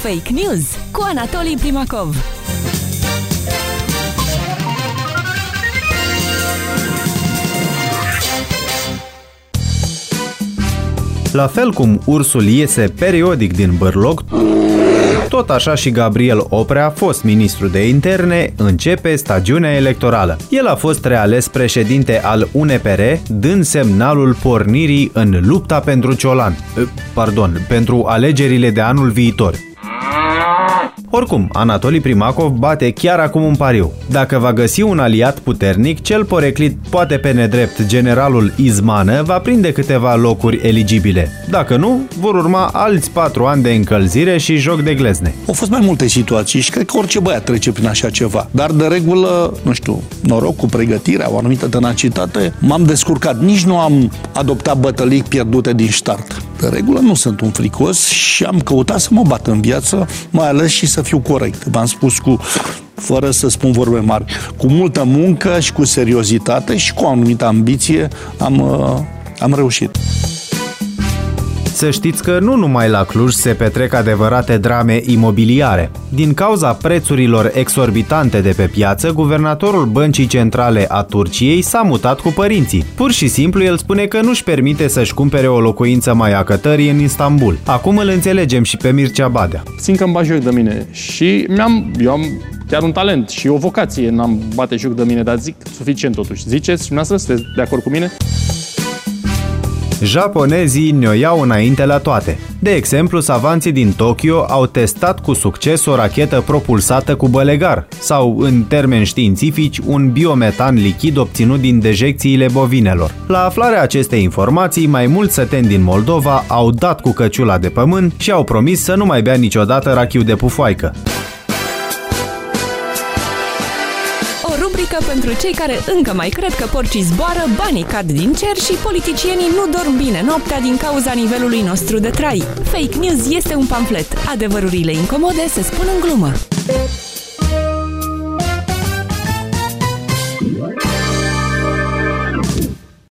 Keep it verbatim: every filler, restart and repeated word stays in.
Fake News cu Anatolii Primakov. La fel cum ursul iese periodic din bârlog, tot așa și Gabriel Oprea, fost ministru de interne, începe stagiunea electorală. El a fost reales președinte al U N P R, dând semnalul pornirii în lupta pentru Ciolan. Pardon, pentru alegerile de anul viitor. Oricum, Anatolii Primakov bate chiar acum un pariu. Dacă va găsi un aliat puternic, cel poreclit poate pe nedrept generalul Izmană va prinde câteva locuri eligibile. Dacă nu, vor urma alți patru ani de încălzire și joc de glezne. Au fost mai multe situații și cred că orice băiat trece prin așa ceva. Dar de regulă, nu știu, noroc cu pregătirea, o anumită tenacitate, m-am descurcat. Nici nu am adoptat bătălii pierdute din start. De regulă nu sunt un fricos și am căutat să mă bat în viață, mai ales și să fiu corect. V-am spus cu, fără să spun vorbe mari, cu multă muncă și cu seriozitate și cu o anumită ambiție am, am reușit. Să știți că nu numai la Cluj se petrec adevărate drame imobiliare. Din cauza prețurilor exorbitante de pe piață, guvernatorul Băncii Centrale a Turciei s-a mutat cu părinții. Pur și simplu el spune că nu-și permite să-și cumpere o locuință mai acătării în Istanbul. Acum îl înțelegem și pe Mircea Badea. Simt că îmi bagi joc de mine și mi-am, eu am chiar un talent și o vocație, n-am bate joc de mine, dar zic suficient totuși. Ziceți și dumneavoastră, sunteți de acord cu mine? Japonezii ne-o iau înainte la toate. De exemplu, savanții din Tokyo au testat cu succes o rachetă propulsată cu bălegar, sau, în termeni științifici, un biometan lichid obținut din dejecțiile bovinelor. La aflarea acestei informații, mai mulți săteni din Moldova au dat cu căciula de pământ și au promis să nu mai bea niciodată rachiu de pufoaică. Pentru cei care încă mai cred că porcii zboară, banii cad din cer și politicienii nu dorm bine noaptea din cauza nivelului nostru de trai. Fake News este un pamflet. Adevărurile incomode se spun în glumă.